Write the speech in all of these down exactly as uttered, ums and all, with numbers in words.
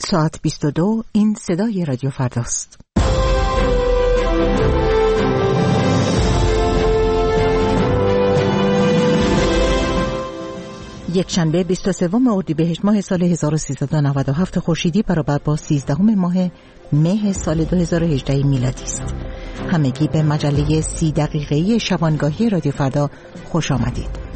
ساعت بیست و دو. این صدای رادیو فرداست. یک شنبه بیست و سوم اردیبهشت ماه سال هزار و سیصد و نود و هفت خورشیدی برابر با سیزدهم ماه مه سال دو هزار و هجده میلادی است. همگی به مجله سی دقیقه‌ای شبانگاهی رادیو فردا خوش آمدید.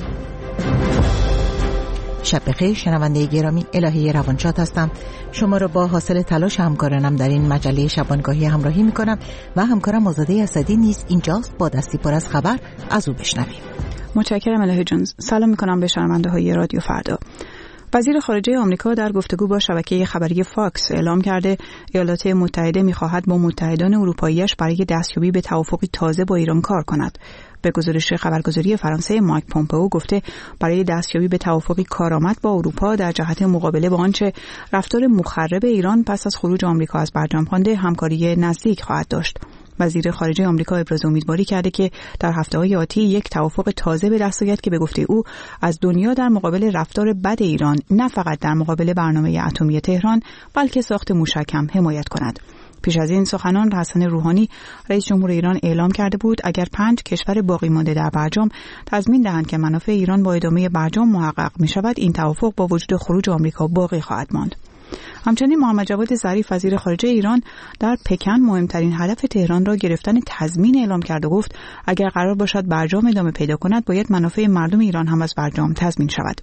شب بخیر شنونده گرامی، الهی روانشاد هستم. شما را با حاصل تلاش همکارانم در این مجله شبانگاهی همراهی می کنم و همکارم آزاده اسدی نیز اینجاست با دستی پر از خبر از او بشنویم. متشکرم الهی جون. سلام می کنم به شنونده های رادیو فردا. وزیر خارجه آمریکا در گفتگو با شبکه خبری فاکس اعلام کرده ایالات متحده می‌خواهد با متحدان اروپایی‌اش برای دستیابی به توافقی تازه با ایران کار کند. به گزارش خبرگزاری فرانسه مایک پومپئو گفته برای دستیابی به توافقی کارآمد با اروپا در جهت مقابله با آنچه رفتار مخرب ایران پس از خروج آمریکا از برجام خوانده همکاری نزدیک خواهد داشت. وزیر خارجه آمریکا ابراز امیدواری کرده که در هفته‌های آتی یک توافق تازه به دست آید که به گفته او از دنیا در مقابل رفتار بد ایران نه فقط در مقابل برنامه اتمی تهران بلکه ساخت موشک هم حمایت کند. پیش از این سخنان حسن روحانی رئیس جمهور ایران اعلام کرده بود اگر پنج کشور باقی مانده در برجام تضمین دهند که منافع ایران با ادامه برجام محقق می شود، این توافق با وجود خروج آمریکا باقی خواهد ماند. همچنین محمد جواد ظریف وزیر خارجه ایران در پکن مهمترین هدف تهران را گرفتن تضمین اعلام کرد و گفت اگر قرار باشد برجام ادامه پیدا کند باید منافع مردم ایران هم از برجام تضمین شود.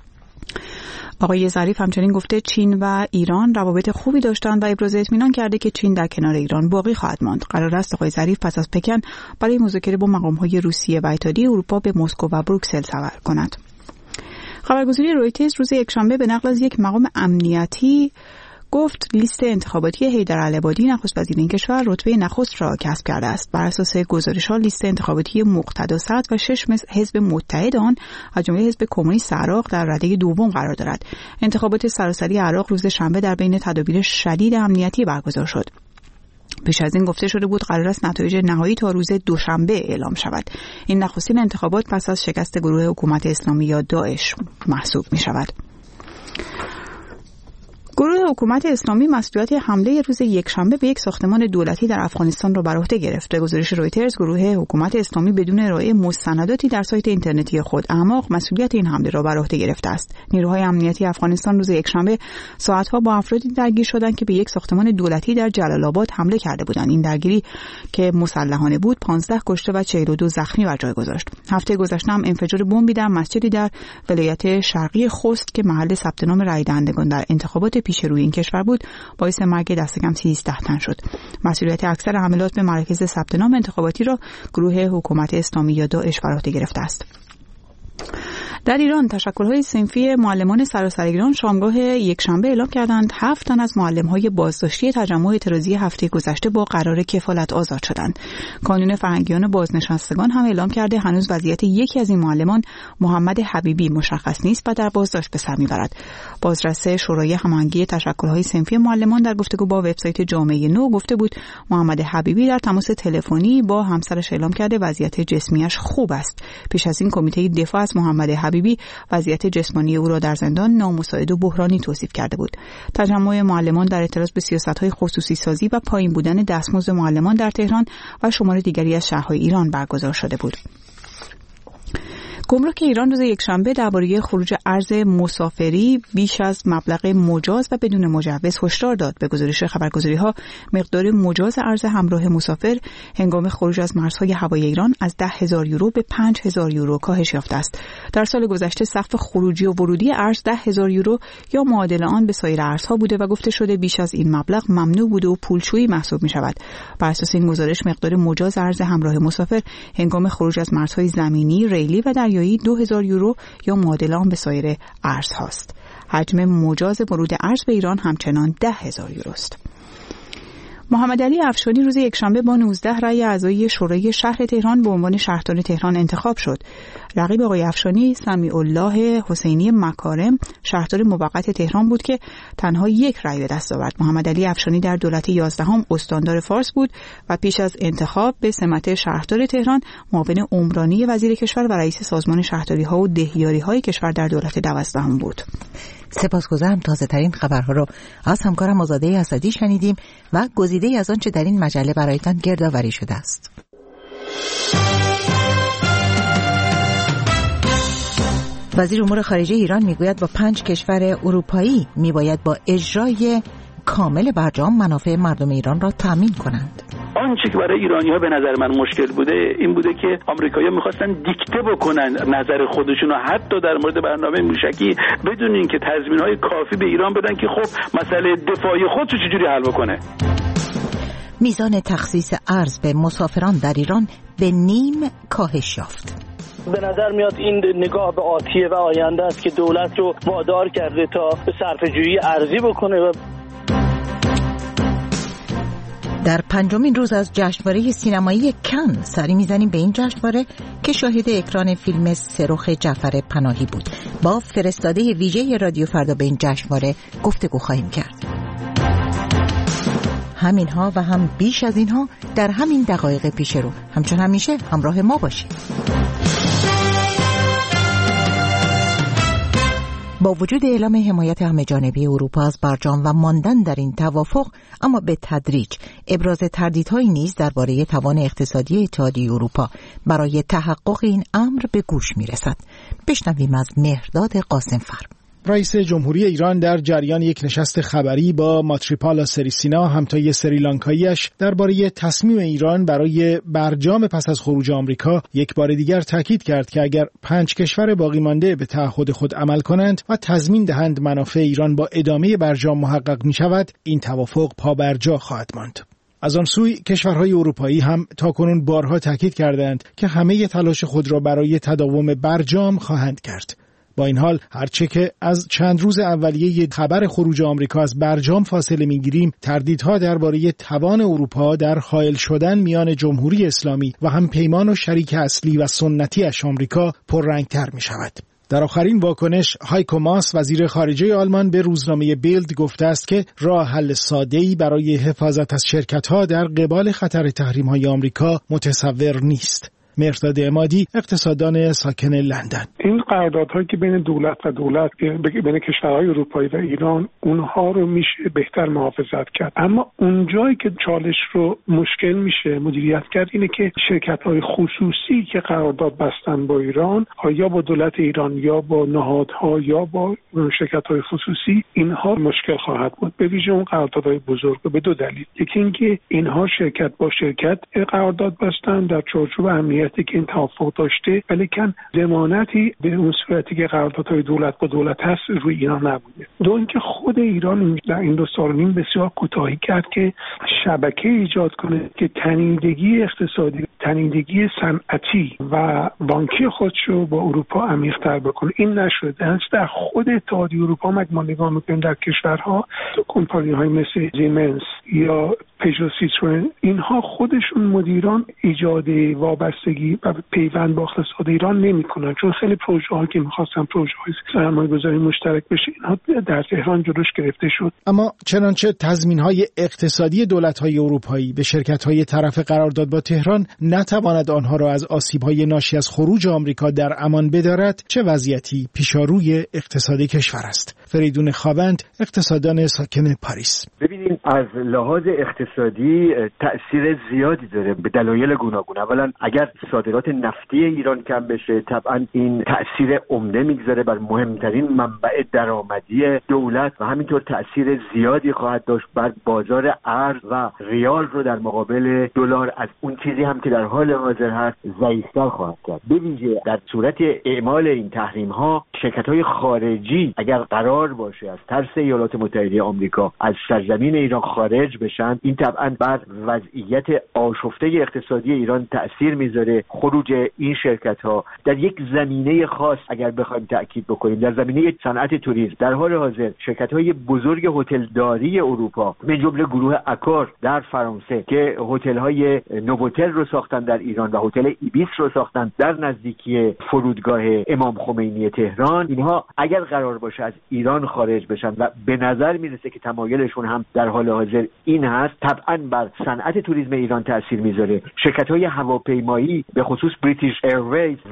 آقای ظریف همچنین گفته چین و ایران روابط خوبی داشتند و ابراز اطمینان کرده که چین در کنار ایران باقی خواهد ماند. قرار است آقای ظریف پس از پکن برای مذاکره با مقام‌های روسیه و اتحادیه اروپا به مسکو و بروکسل سفر کند. خبرگزاری رویترز روز یکشنبه به نقل از یک مقام امنیتی گفت لیست انتخاباتی حیدرعل‌آبادی نخست وزیر این کشور رتبه نخست را کسب کرده است. بر اساس گزارش‌ها لیست انتخاباتی مقتدا صدر و شش حزب متحد آن از جمله حزب کمونیست عراق در رده دوم قرار دارد. انتخابات سراسری عراق روز شنبه در بین تدابیر شدید امنیتی برگزار شد. پیش از این گفته شده بود قرار است نتایج نهایی تا روز دوشنبه اعلام شود. این نخستین انتخابات پس از شکست گروه حکومت اسلامی یا داعش محسوب می شود. گروه حکومت اسلامی مسئولیت حمله روز یکشنبه به یک ساختمان دولتی در افغانستان را بر عهده گرفت. به گزارش رویترز گروه حکومت اسلامی بدون ارائه مستنداتی در سایت اینترنتی خود اعماق مسئولیت این حمله را بر عهده گرفته است. نیروهای امنیتی افغانستان روز یکشنبه ساعتها با افرادی درگیر شدند که به یک ساختمان دولتی در جلال آباد حمله کرده بودند. این درگیری که مسلحانه بود پانزده کشته و چهل و دو زخمی بر جای گذاشت. هفته گذشته هم انفجار بمبی در مسجدی در ولایت شرقی خوست که محل ثبت نام رای دهندگان در انتخابات پیش روی این کشور بود باعث مرگ دست کم سیزده تن شد. مسئولیت اکثر حملات به مراکز ثبت نام انتخاباتی را گروه حکومت اسلامی یا داعش بر عهده گرفته است. در ایران تشکل‌های صنفی معلمان سراسر ایران شامگاه یکشنبه اعلام کردند هفت تن از معلم‌های بازداشتی تجمع اعتراضی هفته گذشته با قرار کفالت آزاد شدند. کانون فرهنگیان بازنشستگان هم اعلام کرده هنوز وضعیت یکی از این معلمان محمد حبیبی مشخص نیست و در بازداشت به سر می‌برد. بازرس شورای هماهنگی تشکل‌های صنفی معلمان در گفتگو با وبسایت جامعه نو گفته بود محمد حبیبی در تماس تلفنی با همسرش اعلام کرده وضعیت جسمیش خوب است. پیش از این کمیته دفاع از محمد حبیبی وضعیت جسمانی او را در زندان نامساعد و بحرانی توصیف کرده بود. تجمع معلمان در اعتراض به سیاست‌های خصوصی سازی و پایین بودن دستمزد معلمان در تهران و شمار دیگری از شهرهای ایران برگزار شده بود. گمرک ایران روز یکشنبه درباره خروج ارز مسافری بیش از مبلغ مجاز و بدون مجوز هشدار داد. به گزارش خبرگزاری‌ها مقدار مجاز ارز همراه مسافر هنگام خروج از مرزهای هوایی ایران از ده هزار یورو به پنج هزار یورو کاهش یافته است. در سال گذشته سقف خروجی و ورودی ارز ده هزار یورو یا معادل آن به سایر ارزها بوده و گفته شده بیش از این مبلغ ممنوع بوده و پولشویی محسوب می‌شود. بر اساس این گزارش مقدار مجاز ارز همراه مسافر هنگام خروج از مرزهای زمینی، ریلی و دریایی دو هزار یورو یا معادل آن به سایر ارزهاست. حجم مجاز ورود ارز به ایران همچنان ده هزار یورو است. محمد علی افشانی روز یکشنبه با نوزده رأی اعضای شورای شهر تهران به عنوان شهردار تهران انتخاب شد. رقیب آقای افشانی سمیع الله حسینی مکارم شهردار موقت تهران بود که تنها یک رأی به دست آورد. محمد علی افشانی در دولت یازدهم استاندار فارس بود و پیش از انتخاب به سمت شهردار تهران معاون عمرانی وزیر کشور و رئیس سازمان شهرداری‌ها و دهیاری‌های کشور در دولت دوازدهم بود. سپاسگزارم. تازه ترین خبرها رو از همکارم آزاده اسدی شنیدیم و گزیده از آنچه در این مجله برایتان گردآوری شده است. وزیر امور خارجه ایران میگوید با پنج کشور اروپایی میباید با اجرای کامل برجام منافع مردم ایران را تامین کنند. آنچه که برای ایرانی‌ها به نظر من مشکل بوده این بوده که آمریکایی‌ها می‌خواستن دیکته بکنن نظر خودشون و حتی در مورد برنامه موشکی بدون اینکه تضمین‌های کافی به ایران بدن که خب مسئله دفاعی خودش رو چجوری حل بکنه. میزان تخصیص ارز به مسافران در ایران به نیم کاهش یافت. به نظر میاد این نگاه به آتیه و آینده است که دولت رو وادار کرده تا به صرفه‌جویی ارزی بکنه. و در پنجمین روز از جشنواره سینمایی کن سری میزنیم به این جشنواره که شاهد اکران فیلم سرخ جعفر پناهی بود. با فرستاده ویژه رادیو فردا به این جشنواره گفتگو خواهیم کرد. همین ها و هم بیش از اینها در همین دقایق پیش رو. همچون همیشه همراه ما باشید. با وجود اعلام حمایت همه‌جانبه اروپا از برجام و ماندن در این توافق، اما به تدریج ابراز تردیدهایی نیز درباره توان اقتصادی اتحادیه اروپا برای تحقق این امر به گوش میرسد. بشنویم از مهرداد قاسم‌فر. رئیس جمهوری ایران در جریان یک نشست خبری با ماتریپالا سریسینا همتای سریلانکایی‌اش درباره تصمیم ایران برای برجام پس از خروج آمریکا یک بار دیگر تاکید کرد که اگر پنج کشور باقی مانده به تعهد خود عمل کنند و تضمین دهند منافع ایران با ادامه برجام محقق می‌شود، این توافق پابرجا خواهد ماند. از آن سوی کشورهای اروپایی هم تاکنون بارها تاکید کردند که همه تلاش خود را برای تداوم برجام خواهند کرد. با این حال هرچه که از چند روز اولیه خبر خروج آمریکا از برجام فاصله میگیریم، تردیدها درباره توان اروپا در حائل شدن میان جمهوری اسلامی و هم پیمان و شریک اصلی و سنتی اش آمریکا پررنگتر می شود. در آخرین واکنش هایکو ماس وزیر خارجه آلمان به روزنامه بیلد گفته است که راه حل ساده‌ای برای حفاظت از شرکت‌ها در قبال خطر تحریم‌های آمریکا متصور نیست. مهرداد عمادی، اقتصاددان ساکن لندن: این قراردادهایی که بین دولت و دولت، بین کشورهای اروپایی و ایران، اونها رو میشه بهتر محافظت کرد، اما اونجایی که چالش رو مشکل میشه مدیریت کرد اینه که شرکت‌های خصوصی که قرارداد بستن با ایران، یا با دولت ایران یا با نهادها یا با شرکت‌های خصوصی، اینها مشکل خواهد بود، به ویژه اون قراردادهای بزرگ، به دو دلیل. یکی اینکه اینها شرکت با شرکت قرارداد بستن در چارچوب امنیت که این توافق داشته، ولی کن ضمانتی به اون صورتی که قراردادهای دولت با دولت هست روی ایران نبوده. دو اینکه خود ایران در این دو سال نیم بسیار کوتاهی کرد که شبکه ایجاد کنه که تنیدگی اقتصادی، تنیدگی صنعتی و بانکی خودشو با اروپا عمیق‌تر بکنه. این نشده. در خود اتحادیه اروپا ما نگاه می‌کنیم در کشورها، کمپانی‌های مثل زیمنس یا پژو سیتروئن، اینها خودشون مدیران ایجاد وابستگی و پیوند با اقتصاد ایران نمی‌کنن، چون خیلی پروژه‌ها که می‌خواستن پروژه‌های سرمایه‌گذاری مشترک بشه، اینها در تهران جلوش گرفته شد. اما چنانچه تضمین‌های اقتصادی دولت‌های اروپایی به شرکت‌های طرف قرارداد با تهران نتواند آنها را از آسیب‌های ناشی از خروج آمریکا در امان بدارد، چه وضعیتی پیشاروی اقتصاد کشور است؟ فریدون خاوند، اقتصاددان ساکن پاریس: ببینید، از لحاظ اقتصادی تأثیر زیادی داره به دلایل گوناگون. اولا اگر صادرات نفتی ایران کم بشه، طبعا این تأثیر عمده میگذاره بر مهمترین منبع درآمدی دولت و همینطور تأثیر زیادی خواهد داشت بر بازار ارز و ریال رو در مقابل دلار، از اون چیزی هم که در حال حاضر هست ضعیف‌تر خواهد کرد. به ویژه در صورت اعمال این تحریم ها، شرکت‌های خارجی اگر قرار باشه از ترس ایالات متحده آمریکا از سرزمین ایران خارج بشن، این طبعا بر وضعیت آشفته اقتصادی ایران تأثیر میذاره. خروج این شرکت‌ها در یک زمینه خاص اگر بخوایم تأکید بکنیم، در زمینه صنعت توریسم، در حال حاضر شرکت‌های بزرگ هتلداری اروپا، به جمله گروه اکار در فرانسه که هتل‌های نووتل رو ساختن در ایران و هتل ایبیس رو ساختن در نزدیکی فرودگاه امام خمینی تهران، اینها اگر قرار باشه از ایران خارج بشن و به نظر میرسه که تمایلشون هم در حال حاضر این هست، طبعا بر صنعت توریسم ایران تأثیر میذاره. شرکت‌های هواپیمایی به خصوص بریتیش ایرویز و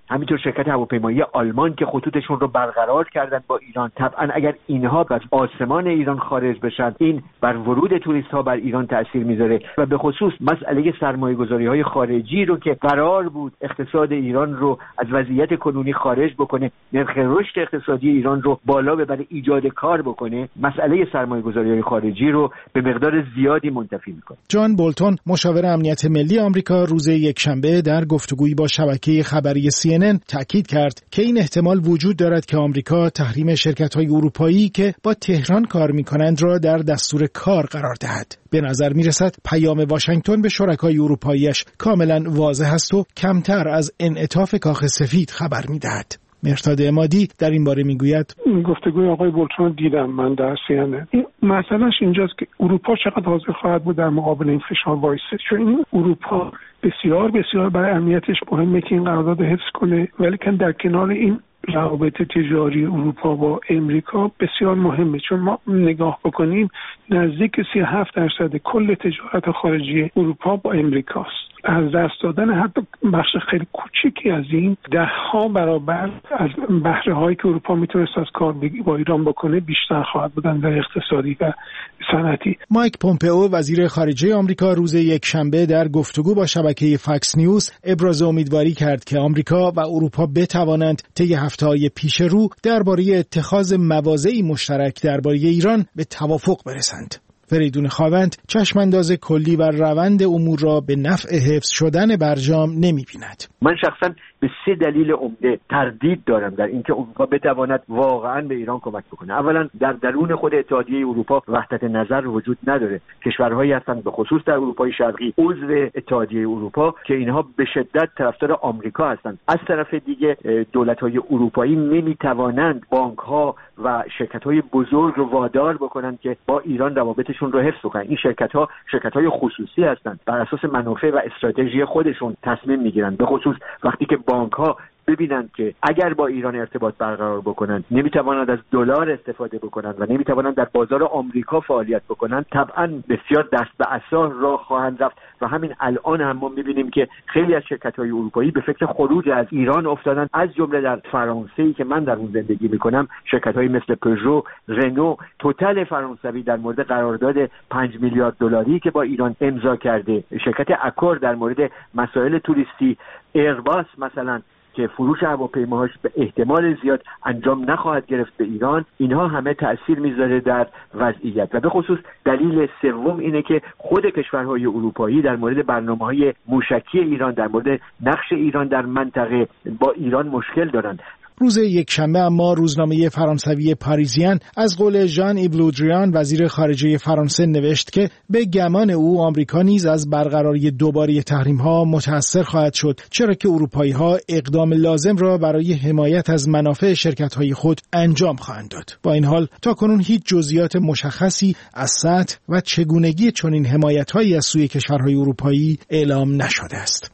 همینطور شرکت هواپیمایی آلمان که خطوطشون رو برقرار کردن با ایران. طبعا اگر اینها از آسمان ایران خارج بشن این بر ورود توریست ها بر ایران تاثیر میذاره و به خصوص مسئله سرمایه‌گذاری های خارجی رو که قرار بود اقتصاد ایران رو از وضعیت کنونی خارج بکنه، نرخ رشد اقتصادی ایران رو بالا ببره، ایجاد کار بکنه، مسئله سرمایه‌گذاری های خارجی رو به مقدار زیادی منتفی میکنه. جان بولتون مشاور امنیت ملی آمریکا روز یکشنبه در گفتگویی با شبکه خبری سی ان ان تاکید کرد که این احتمال وجود دارد که آمریکا تحریم شرکت‌های اروپایی که با تهران کار می‌کنند را در دستور کار قرار دهد. به نظر می‌رسد پیام واشنگتن به شرکای اروپایی‌اش کاملاً واضح است و کمتر از انعطاف کاخ سفید خبر می‌دهد. مهرداد عمادی در این باره میگوید گفتگوی آقای بولتون دیدم من در سی ان ان. این مسئلهش اینجاست که اروپا چقدر حاضر خواهد بود در مقابل این فشار وایسه، چون این اروپا بسیار بسیار برای امنیتش مهمه که این قرارداد حفظ کنه، ولی که در کنار این روابط تجاری اروپا با امریکا بسیار مهمه، چون ما نگاه بکنیم نزدیک سی و هفت درصد کل تجارت خارجی اروپا با امریکاست. از دست دادن حتی بخش خیلی کوچیکی از این ده ها برابر از بهره هایی که اروپا میتونست از کار با ایران بکنه بیشتر خواهد بودن در اقتصادی و صنعتی. مایک پومپئو وزیر خارجه آمریکا روز یکشنبه در گفتگو با شبکه فاکس نیوز ابراز امیدواری کرد که آمریکا و اروپا بتوانند طی هفته‌های پیش رو درباره اتخاذ مواضعی مشترک درباره ایران به توافق برسند. فریدون خاوند چشمانداز کلی بر روند امور را به نفع حفظ شدن برجام نمی‌بیند. من شخصا به سه دلیل عمده تردید دارم در اینکه اروپا بتواند واقعا به ایران کمک بکنه. اولا در درون خود اتحادیه اروپا وحدت نظر وجود نداره. کشورهایی هستند به خصوص در اروپای شرقی عضو اتحادیه اروپا که اینها به شدت طرفدار آمریکا هستند. از طرف دیگه دولت‌های اروپایی نمی‌توانند بانک‌ها و شرکت‌های بزرگ رو وادار بکنند که با ایران روابطشون رو حفظ کنند. این شرکت‌ها شرکت‌های خصوصی هستند، بر اساس منافع و استراتژی خودشون تصمیم می‌گیرند. به خصوص وقتی که بانک‌ها ببینند که اگر با ایران ارتباط برقرار بکنند نمیتوانند از دلار استفاده بکنند و نمیتوانند در بازار آمریکا فعالیت بکنند، طبعا بسیار دست به عصا راه خواهند رفت و همین الان هم ما میبینیم که خیلی از شرکت‌های اروپایی به فکر خروج از ایران افتادن، از جمله در فرانسه‌ای که من در اون زندگی میکنم شرکت‌های مثل پژو، رنو، توتال فرانسوی در مورد قرارداد پنج میلیارد دلاری که با ایران امضا کرده، شرکت اکور در مورد مسائل توریستی، ایرباس مثلا که فروش هواپیماهاش به احتمال زیاد انجام نخواهد گرفت به ایران، اینها همه تأثیر میذاره در وضعیت. و به خصوص دلیل سوم اینه که خود کشورهای اروپایی در مورد برنامه‌های موشکی ایران، در مورد نقش ایران در منطقه با ایران مشکل دارند. روز یکشنبه اما روزنامه فرانسوی پاریزیان از قول ژان ایو له دریان وزیر خارجه فرانسه نوشت که به گمان او آمریکا نیز از برقراری دوباره تحریم‌ها متأثر خواهد شد، چرا که اروپایی‌ها اقدام لازم را برای حمایت از منافع شرکت‌های خود انجام خواهند داد. با این حال تاکنون هیچ جزئیات مشخصی از سطح و چگونگی چنین حمایت‌هایی از سوی کشورهای اروپایی اعلام نشده است.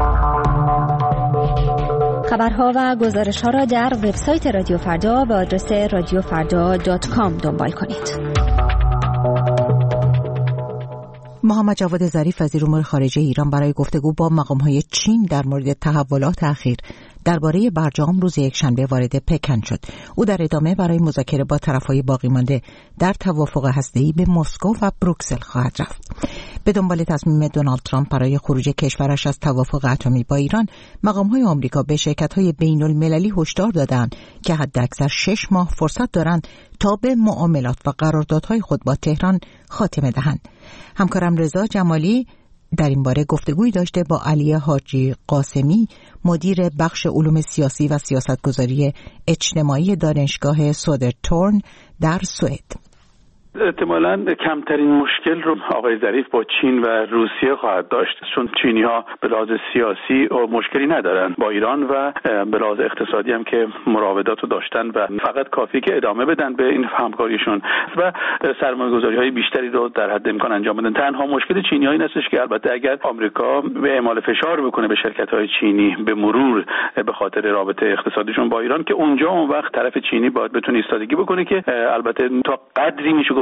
خبرها و گزارش‌ها را در وبسایت رادیو فردا به آدرس رادیو فردا دات کام دنبال کنید. محمد جواد ظریف وزیر امور خارجه ایران برای گفتگو با مقام‌های چین در مورد تحولات اخیر درباره برجام روز یکشنبه وارد پکن شد. او در ادامه برای مذاکره با طرف‌های باقی مانده در توافق هسته‌ای به مسکو و بروکسل خواهد رفت. به دنبال تصمیم دونالد ترامپ برای خروج کشورش از توافق اتمی با ایران، مقام‌های آمریکا به شرکت‌های بین‌المللی هشدار دادند که حداکثر شش ماه فرصت دارند تا به معاملات و قراردادهای خود با تهران خاتمه دهند. همکارم رضا جمالی در این باره گفتگویی داشته با علی حاجی قاسمی، مدیر بخش علوم سیاسی و سیاستگذاری اجتماعی دانشگاه سودرتورن در سوئد. احتمالاً کمترین مشکل رو آقای ظریف با چین و روسیه خواهد داشت، چون چینی‌ها به لحاظ سیاسی مشکلی ندارن با ایران و به لحاظ اقتصادی هم که مراودات رو داشتن و فقط کافی که ادامه بدن به این همکاریشون و سرمایه‌گذاری‌های بیشتری رو در حد امکان انجام بدن. تنها مشکل چینی‌ها این هستش که البته اگر آمریکا به اعمال فشار بکنه به شرکت‌های چینی به مرور به خاطر رابطه اقتصادیشون با ایران، که اونجا اون وقت طرف چینی باید بتونه ایستادگی بکنه که البته تا قدری میشه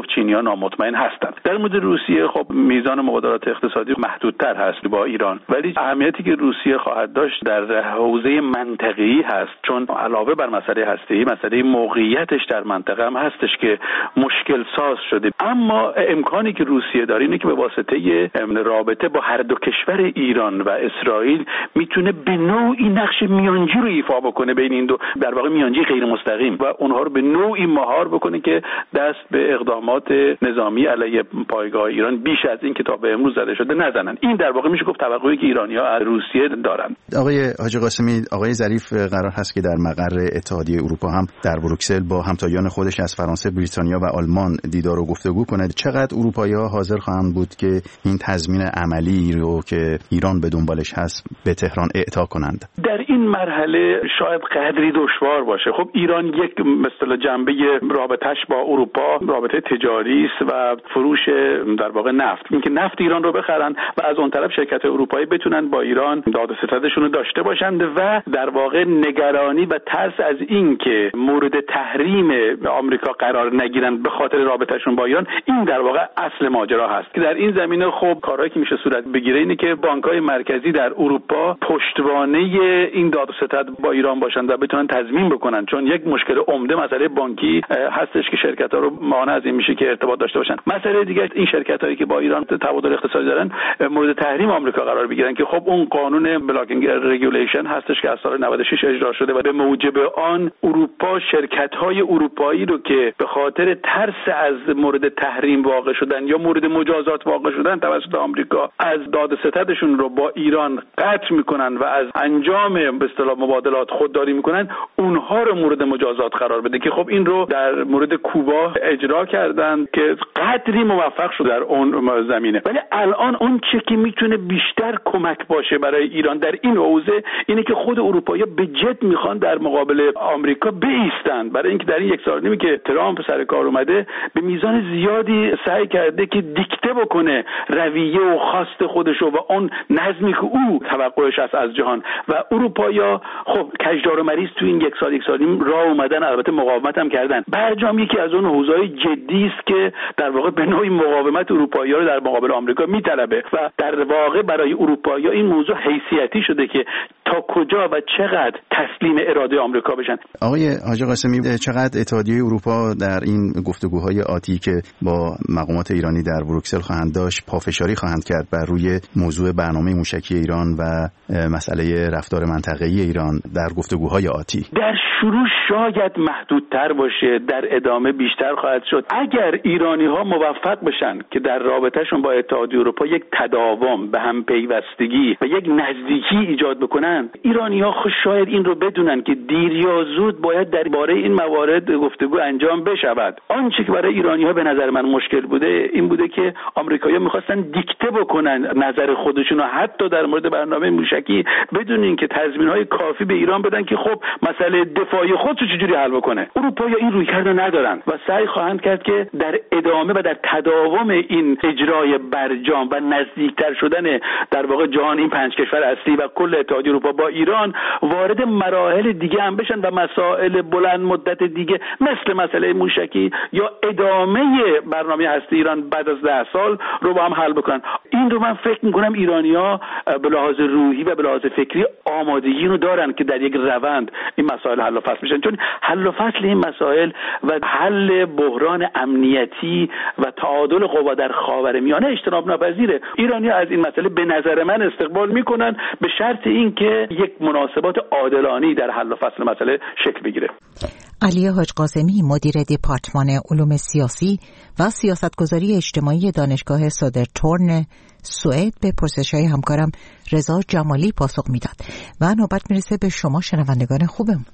گفت چینی‌ها نامطمئن هستند. در مورد روسیه خب میزان مبادلات اقتصادی محدودتر هست با ایران، ولی اهمیتی که روسیه خواهد داشت در حوزه منطقه‌ای هست، چون علاوه بر مسئله هسته‌ای مسئله موقعیتش در منطقه هم هستش که مشکل ساز شده. اما امکانی که روسیه داره اینه که به واسطه رابطه با هر دو کشور ایران و اسرائیل میتونه به نوعی نقش میانجی رو ایفا بکنه بین این دو، در واقع میانجی غیر مستقیم، و اونها رو به نوعی مهار بکنه که دست به اقدامات نظامی علیه پایگاه ایران بیش از این که تا به امروز زده شده نزنن. این در واقع میشه گفت توقعی که ایرانی‌ها از روسیه دارن. آقای حاجی قاسمی، آقای ظریف قرار هست که در مقر اتحادیه اروپا هم در بروکسل با همتایان خودش از فرانسه، بریتانیا و آلمان دیدار و گفتگو کند. چقدر اروپایی‌ها حاضر خواهند بود که این تضمین عملی رو که ایران به دنبالش هست به تهران اعطا کنند؟ در این مرحله شاید قدری دشوار باشه. خب ایران یک مثلا جنبه رابطش با اروپا رابطه تجاری است و فروش در واقع نفت، اینکه نفت ایران رو بخرن و از اون طرف شرکت اروپایی بتونن با ایران داد و ستدشون رو داشته باشند و در واقع نگرانی و ترس از این که مورد تحریم آمریکا قرار نگیرن به خاطر رابطهشون با ایران، این در واقع اصل ماجرا هست که در این زمینه خب کارهایی که میشه صورت بگیره اینه که بانک‌های مرکزی در اروپا پشتوانه این داد و ستد با ایران باشند و بتونن تضمین بکنن، چون یک مشکل عمده مسئله بانکی هستش که شرکت‌ها رو مانع از این میشه که ارتباط داشته باشن. مسئله دیگه این شرکت‌هایی که با ایران تبادل اقتصادی دارن مورد تحریم آمریکا قرار بگیرن که خب اون قانون بلاکینگ رگولیشن هستش که از سال نود و شش اجرا شده و به موجب آن اروپا شرکت‌های اروپایی رو که به خاطر ترس از مورد تحریم واقع شدن یا مورد مجازات واقع شدن توسط آمریکا از داد و ستدشون رو با ایران قطع میکنن و از انجام به اصطلاح مبادلات خودداری میکنن، اونها رو مورد مجازات قرار بده که خب این رو در مورد کوبا اجرا کردن که قدری موفق شد در اون زمینه. ولی الان اون چه که میتونه بیشتر کمک باشه برای ایران در این حوزه اینه که خود اروپایی‌ها به جد میخوان در مقابل آمریکا بایستند، برای اینکه در این یک سال نیمی که ترامپ سر کار اومده به میزان زیادی سعی کرده که دیکته بکنه رویه و خواست خودشو و اون نظمی که او توقعش است از جهان، و اروپایی‌ها خب کجدار و مریض تو این یک سال یک سال نیم راه اومدن، البته مقاومت هم کردن. برجام یکی از اون حوزه‌های جدی است که در واقع به نوعی مقاومت اروپایی‌ها رو در مقابل آمریکا میطلبه و در واقع برای اروپایی‌ها این موضوع حیثیتی شده که تا کجا و چقدر تسلیم اراده آمریکا بشن. آقای حاجی قاسمی، چقدر اتحادیه اروپا در این گفتگوهای آتی که با مقامات ایرانی در بروکسل خواهند داشت پافشاری خواهند کرد بر روی موضوع برنامه موشکی ایران و مسئله رفتار منطقه‌ای ایران در گفتگوهای آتی؟ در شروع شاید محدودتر باشه، در ادامه بیشتر خواهد شد. اگر ایرانی‌ها موفق بشن که در رابطه‌شون با اتحادیه اروپا یک تداوم، به هم پیوستگی و یک نزدیکی ایجاد بکنن، ایرانی‌ها خود شاید این رو بدونن که دیر یا زود باید درباره این موارد گفتگو انجام بشود. آنچه که برای ایرانی‌ها به نظر من مشکل بوده این بوده که آمریکایی‌ها می‌خواستن دیکته بکنن نظر خودشون رو حتی در مورد برنامه موشکی بدون اینکه تضمین‌های کافی به ایران بدن که خب مسئله دفاعی خودش رو چجوری حل بکنه. اروپایی‌ها این رویکرد رو ندارن و سعی خواهند کرد که در ادامه و در تداوم این اجرای برجام و نزدیکتر شدن در واقع جهان این پنج کشور اصلی و کل اتحادیه اروپا با ایران وارد مراحل دیگه هم بشن و مسائل بلند مدت دیگه مثل مسئله موشکی یا ادامه برنامه هسته ایران بعد از ده سال رو با هم حل بکنن. این رو من فکر می‌کنم ایرانی‌ها به لحاظ روحی و به لحاظ فکری آمادگی رو دارن که در یک روند این مسائل حل و فصل بشن، چون حل و فصل این مسائل و حل بحران امنیتی و تعادل قوا در خاورمیانه اجتناب ناپذیره. ایرانی‌ها از این مسئله به نظر من استقبال میکنن به شرط اینکه یک مناسبات عادلانه در حل و فصل مسئله شکل بگیره. علی حاج قاسمی، مدیر دپارتمان علوم سیاسی و سیاستگذاری اجتماعی دانشگاه سودرتورن سوئد، به پرسش‌های همکارم رضا جمالی پاسخ میداد و نوبت میرسه به شما شنوندگان خوبم.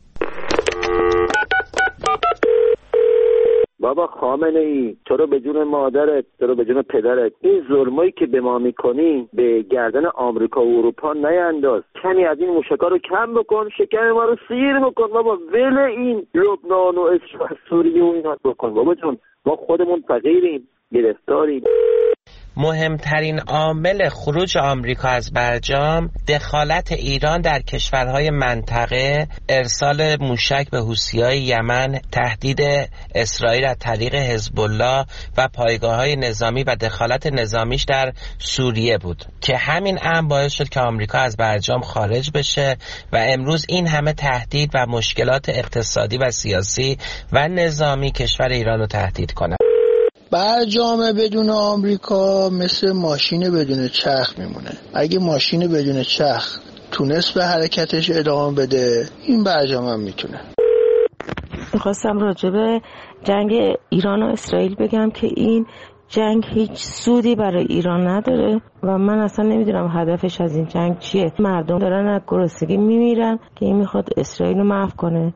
بابا خامنه ای، تو رو به جون مادرت، تو رو به جون پدرت، این ظلمایی که به ما میکنی به گردن آمریکا و اروپا نینداز. کمی از این موشکا رو کم بکن، شکم ما رو سیر بکن بابا. ول این لبنان و سوریه و اینا بکن بابا جون. ما خودمون فقیریم، گرفتاریم. مهمترین عامل خروج آمریکا از برجام دخالت ایران در کشورهای منطقه، ارسال موشک به حوثی‌های یمن، تهدید اسرائیل از طریق حزب الله و پایگاه‌های نظامی و دخالت نظامیش در سوریه بود که همین امر باعث شد که آمریکا از برجام خارج بشه و امروز این همه تهدید و مشکلات اقتصادی و سیاسی و نظامی کشور ایران رو تهدید کنه. برجام بدون آمریکا مثل ماشین بدون چرخ میمونه. اگه ماشین بدون چرخ تونست به حرکتش ادامه بده، این برجام هم میتونه. میخواستم راجع به جنگ ایران و اسرائیل بگم که این جنگ هیچ سودی برای ایران نداره و من اصلا نمیدونم هدفش از این جنگ چیه. مردم دارن از گرسنگی میمیرن که این میخواد اسرائیل رو محو کنه.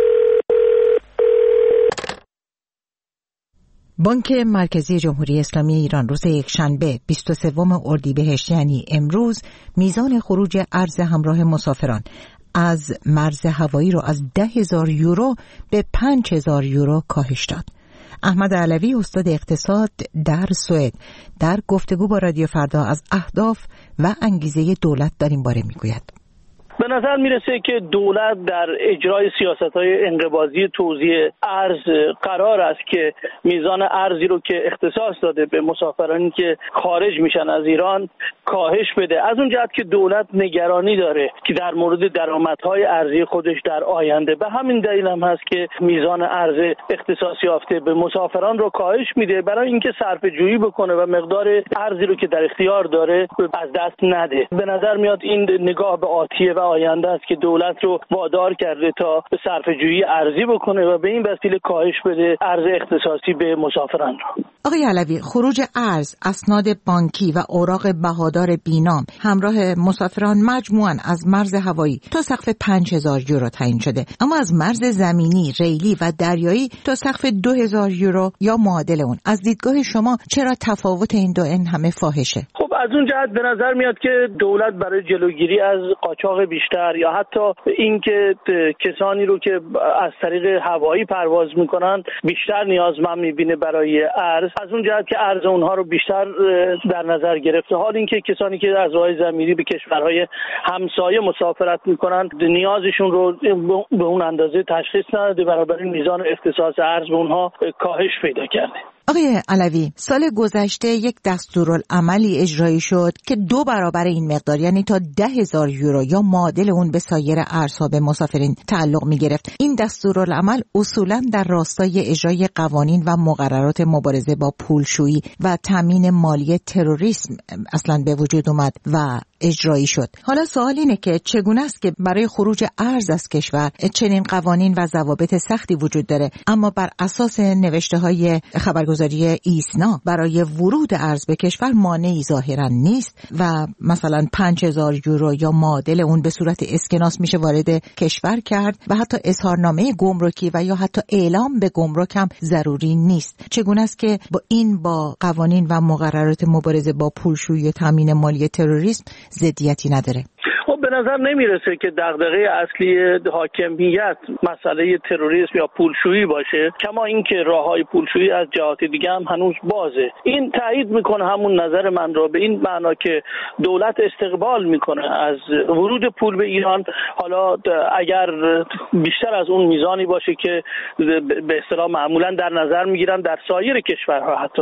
بانک مرکزی جمهوری اسلامی ایران روز یکشنبه بیست و سوم اردیبهشت یعنی امروز میزان خروج ارز همراه مسافران از مرز هوایی رو از ده هزار یورو به پنج هزار یورو کاهش داد. احمد علوی استاد اقتصاد در سوئد در گفتگو با رادیو فردا از اهداف و انگیزه دولت در این باره میگوید. به نظر میرسه که دولت در اجرای سیاست‌های انقباضی توزیع ارز قرار است که میزان ارزی رو که اختصاص داده به مسافرانی که خارج میشن از ایران کاهش بده. از اون جهت که دولت نگرانی داره که در مورد درآمدهای ارزی خودش در آینده، به همین دلیل هم هست که میزان ارز اختصاص یافته به مسافران رو کاهش میده برای اینکه صرفه‌جویی بکنه و مقدار ارزی رو که در اختیار داره از دست نده. به نظر میاد این نگاه به آتیه و آینده است که دولت رو وادار کرده تا صرفه‌جویی ارزی بکنه و به این وسیله کاهش بده ارز اختصاصی به مسافران رو. آقای علوی، خروج ارز، اسناد بانکی و اوراق بهادار بینام همراه مسافران مجموعاً از مرز هوایی تا سقف پنج هزار یورو تعیین شده، اما از مرز زمینی، ریلی و دریایی تا سقف دو هزار یورو یا معادل اون. از دیدگاه شما چرا تفاوت این دو این همه فاحشه؟ خب از اون جهت به نظر میاد که دولت برای جلوگیری از قاچاق بیشتر یا حتی اینکه کسانی رو که از طریق هوایی پرواز میکنن بیشتر نیازمند میبینه برای ارز، از اون جهت که ارز اونها رو بیشتر در نظر گرفته. حال اینکه کسانی که از راه زمینی به کشورهای همسایه مسافرت میکنن نیازشون رو به اون اندازه تشخیص نداده، بنابراین میزان اختصاص ارز به اونها کاهش پیدا کرده. آقای علوی، سال گذشته یک دستورالعملی اجرایی شد که دو برابر این مقدار، یعنی تا ده هزار یورو یا معادل اون به سایر ارزها به مسافرین تعلق می گرفت. این دستورالعمل اصولاً در راستای اجرای قوانین و مقررات مبارزه با پولشویی و تامین مالی تروریسم اصلاً به وجود اومد و اجرایی شد. حالا سوال اینه که چگونه است که برای خروج ارز از کشور چنین قوانین و ضوابط سختی وجود داره، اما بر اساس نوشته‌های خبرگزاری ایسنا برای ورود ارز به کشور مانعی ظاهرا نیست و مثلا پنج هزار یورو یا معادل اون به صورت اسکناس میشه وارد کشور کرد و حتی اظهارنامه گمرکی و یا حتی اعلام به گمرک هم ضروری نیست. چگونه است که با این با قوانین و مقررات مبارزه با پولشویی و تامین مالی تروریسم ضدیتی نداره؟ خب به نظر نمیرسه که دغدغه اصلی حاکمیت مسئله تروریسم یا پولشویی باشه، کما اینکه راههای پولشویی از جهات دیگه هم هنوز بازه. این تایید میکنه همون نظر من را به این معنا که دولت استقبال میکنه از ورود پول به ایران، حالا اگر بیشتر از اون میزانی باشه که به اصطلاح معمولا در نظر میگیرن در سایر کشورها حتی،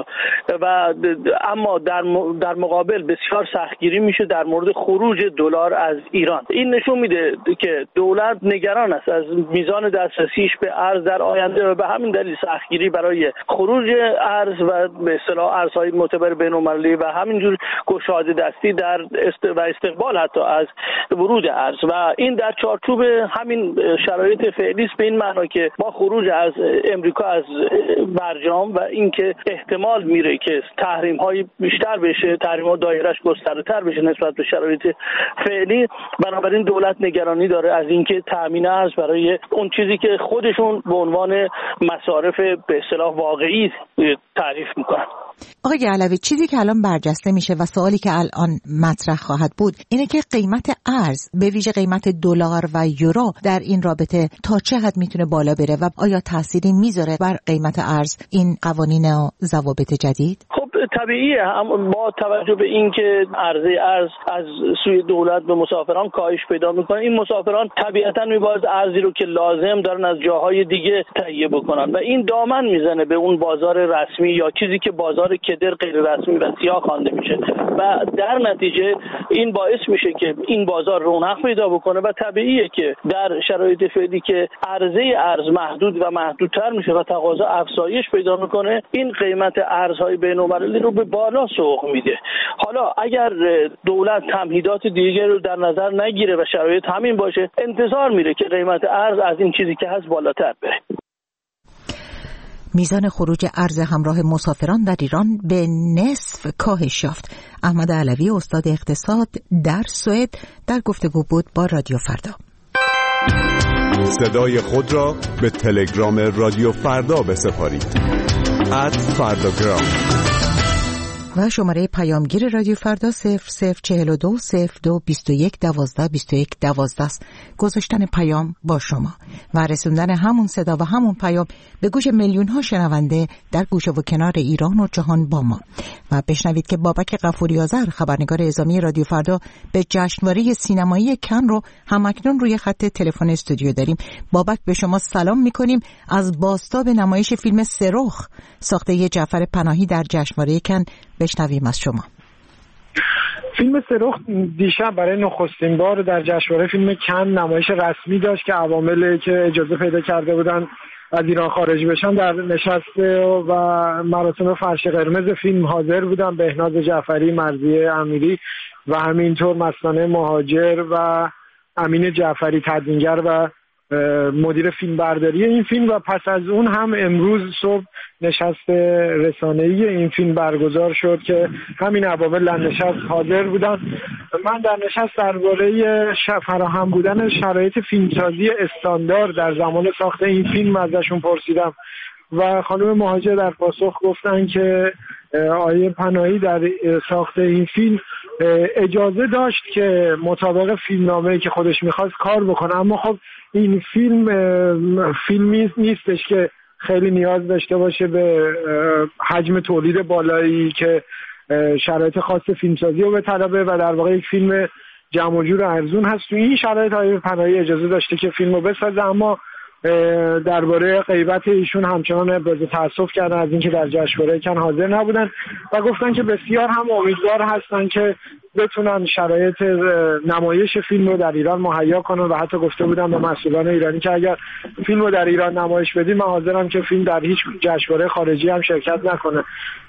و اما در در مقابل بسیار سختگیری میشه در مورد خروج دلار از ایران. این نشون میده که دولت نگران است از میزان دسترسیش به ارز در آینده و به همین دلیل سختگیری برای خروج ارز و به اصطلاح ارزهای معتبر بین‌المللی و همینجور گشاده دستی در است و استقبال حتی از ورود ارز، و این در چارچوب همین شرایط فعلی است، به این معنا که با خروج از امریکا از برجام و اینکه احتمال میره که تحریم های بیشتر بشه، تحریم ها دایره‌اش گسترده‌تر بشه نسبت به شرایط فعلی، بنابراین دولت نگرانی داره از اینکه تامین ارز برای اون چیزی که خودشون به عنوان مصارف به اصطلاح واقعی تعریف میکنن. آقای علوی، چیزی که الان برجسته میشه و سوالی که الان مطرح خواهد بود اینه که قیمت ارز به ویژه قیمت دلار و یورو در این رابطه تا چه حد میتونه بالا بره و آیا تأثیری میذاره بر قیمت ارز این قوانین و ضوابط جدید؟ خب طبیعیه، هم با توجه به اینکه عرضه ارز از سوی دولت به مسافران کاهش پیدا میکنه، این مسافران طبیعتاً میباید ارزی رو که لازم دارن از جاهای دیگه تهیه بکنن و این دامن میزنه به اون بازار رسمی یا چیزی که بازار کدر غیر رسمی و سیاه خوانده میشه و در نتیجه این باعث میشه که این بازار رونق پیدا بکنه و طبیعیه که در شرایط فعلی که عرضه ارز محدود و محدودتر میشه و تقاضا افزایش پیدا میکنه، این قیمت ارزهای بین‌المللی رو به بالا سوق میده. حالا اگر دولت تمهیدات دیگه رو در نظر نگیره و شرایط همین باشه، انتظار میره که قیمت ارز از این چیزی که هست بالاتر بره. میزان خروج ارز همراه مسافران در ایران به نصف کاهش یافت. احمد علوی استاد اقتصاد در سوئد در گفتگو بود با رادیو فردا. صدای خود را به تلگرام رادیو فردا بسپارید. ات فرداگرام. و شماره پیامگیر رادیو فردا صفر صفر چهل و دو صفر دو بیست و یک دوازده بیست و یک دوازده است. گذاشتن پیام با شما و رسوندن همون صدا و همون پیام به گوش میلیون ها شنونده در گوشه و کنار ایران و جهان با ما. و بشنوید که بابک غفوری آذر، خبرنگار اعزامی رادیو فردا، به جشنواره سینمایی کن رو همکنون روی خط تلفن استودیو داریم. بابک، به شما سلام میکنیم از بازتاب نمایش فیلم سرخ ساخته جعفر پناهی در جشنواره کن. بشنویم از شما. فیلم سرخ دیشب برای نخستین بار در جشنواره فیلم کن نمایش رسمی داشت که عواملی که اجازه پیدا کرده بودن از ایران خارج بشن در نشست و مراسم فرش قرمز فیلم حاضر بودن. بهناز جعفری، مرضیه امیری و همینطور مستانه مهاجر و امین جعفری تدوینگر و مدیر فیلم برداری این فیلم. و پس از اون هم امروز صبح نشست رسانه‌ای این فیلم برگزار شد که همین عوامل در نشست حاضر بودن. من در نشست درباره فراهم بودن شرایط فیلمسازی استاندارد در زمان ساخت این فیلم ازشون پرسیدم و خانم مهاجر در پاسخ گفتن که آقای پناهی در ساخت این فیلم اجازه داشت که مطابق فیلمنامه‌ای که خودش می‌خواست کار بکنه، اما خب این فیلم فیلمی نیستش که خیلی نیاز داشته باشه به حجم تولید بالایی که شرایط خاص فیلمسازی رو بطلبه و در واقع یک فیلم جمع و جور ارزون هست. تو این شرایط آقای پناهی اجازه داشته که فیلم رو بسازه، اما درباره غیبت ایشون همچنان ابراز تأسف کردن از اینکه در جشنواره کن حاضر نبودن و گفتن که بسیار هم امیدوار هستن که بتونن شرایط نمایش فیلم رو در ایران مهیا کنن و حتی گفته بودن به مسئولان ایرانی که اگر فیلم رو در ایران نمایش بدیم من حاضرم که فیلم در هیچ جشنواره خارجی هم شرکت نکنه.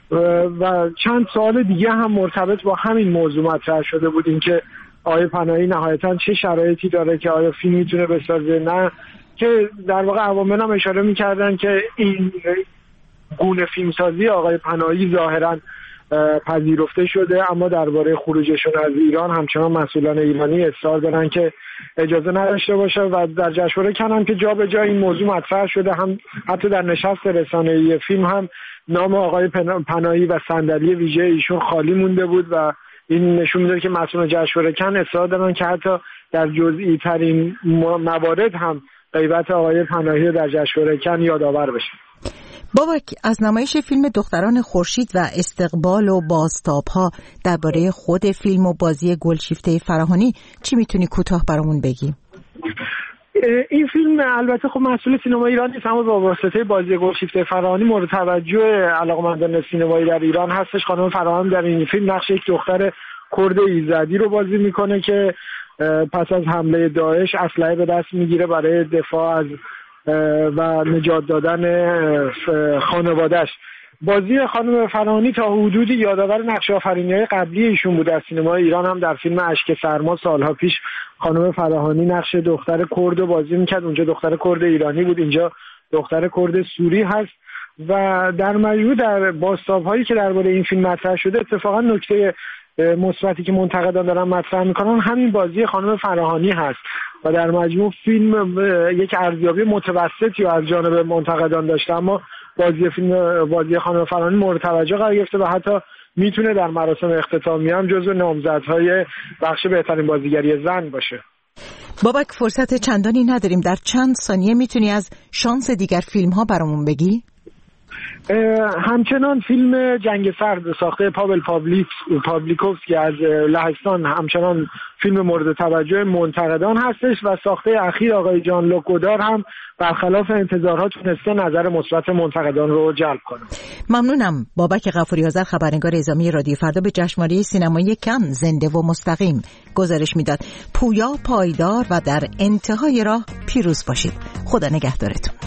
و چند سوال دیگه هم مرتبط با همین موضوع مطرح شده بود، اینکه آقای پناهی نهایتاً چه شرایطی داره که آیا فیلم میتونه بسازه، نه که در واقع عوامل هم اشاره میکردن که این گونه فیلمسازی آقای پناهی ظاهراً پذیرفته شده، اما درباره خروجشون از ایران همچنان مسئولان ایرانی اصرار دارن که اجازه نداشته باشه و در جشنواره کن هم که جا به جا این موضوع مطرح شده، هم حتی در نشست رسانه‌ای فیلم هم نام آقای پناهی و صندلی ویژه ایشون خالی مونده بود و این نشون میده که مسئولان جشنواره کن اصرار دارن که حتی در جزئی ترین موارد هم غیبت آقای پناهی در جشنواره کن یادآور بشه. بابک، از نمایش فیلم دختران خورشید و استقبال و بازتاب‌ها درباره خود فیلم و بازی گلشیفته فراهانی چی میتونی کوتاه برامون بگی؟ این فیلم البته خب مسئول سینما ایران نیست، اما با واسطه بازی گلشیفته فراهانی مورد توجه علاقه‌مندان سینمایی در ایران هستش. خانم فراهانی در این فیلم نقش یک دختر کرد ایزدی رو بازی میکنه که پس از حمله داعش اسلحه به دست میگیره برای دفاع از و نجات دادن خانواده‌اش. بازی خانم فراهانی تا حدودی یادآور نقش آفرینی‌های قبلی ایشون بود در سینما ایران. هم در فیلم اشک سرما سالها پیش خانم فراهانی نقش دختر کرد رو بازی میکرد، اونجا دختر کرد ایرانی بود، اینجا دختر کرد سوری هست و در مجموع در بازتاب‌هایی که درباره این فیلم مطرح شده اتفاقا نکته مثبتی که منتقدان دارن مطرح میکنن همین بازی خانم فراهانی هست و در مجموع فیلم یک ارزیابی متوسطی از جانب منتقدان داشته، اما بازی فیلم بازی خانم فراهانی مورد توجه قرار گرفته و حتی میتونه در مراسم اختتامیه هم جزو نامزدهای بخش بهترین بازیگری زن باشه. بابک، فرصت چندانی نداریم، در چند ثانیه میتونی از شانس دیگر فیلم ها برامون بگی؟ همچنان فیلم جنگ سرد ساخته پاول پاولیکوفسکی از لهستان همچنان فیلم مورد توجه منتقدان هستش و ساخته اخیر آقای جان لوک گودار هم برخلاف انتظارها تونسته نظر مثبت منتقدان رو جلب کنه. ممنونم. بابک غفوری آذر، خبرنگار اعزامی رادیو فردا، به جشنواره سینمایی کن زنده و مستقیم گزارش میداد. پویا، پایدار و در انتهای راه پیروز باشید. خدا نگهدارتون.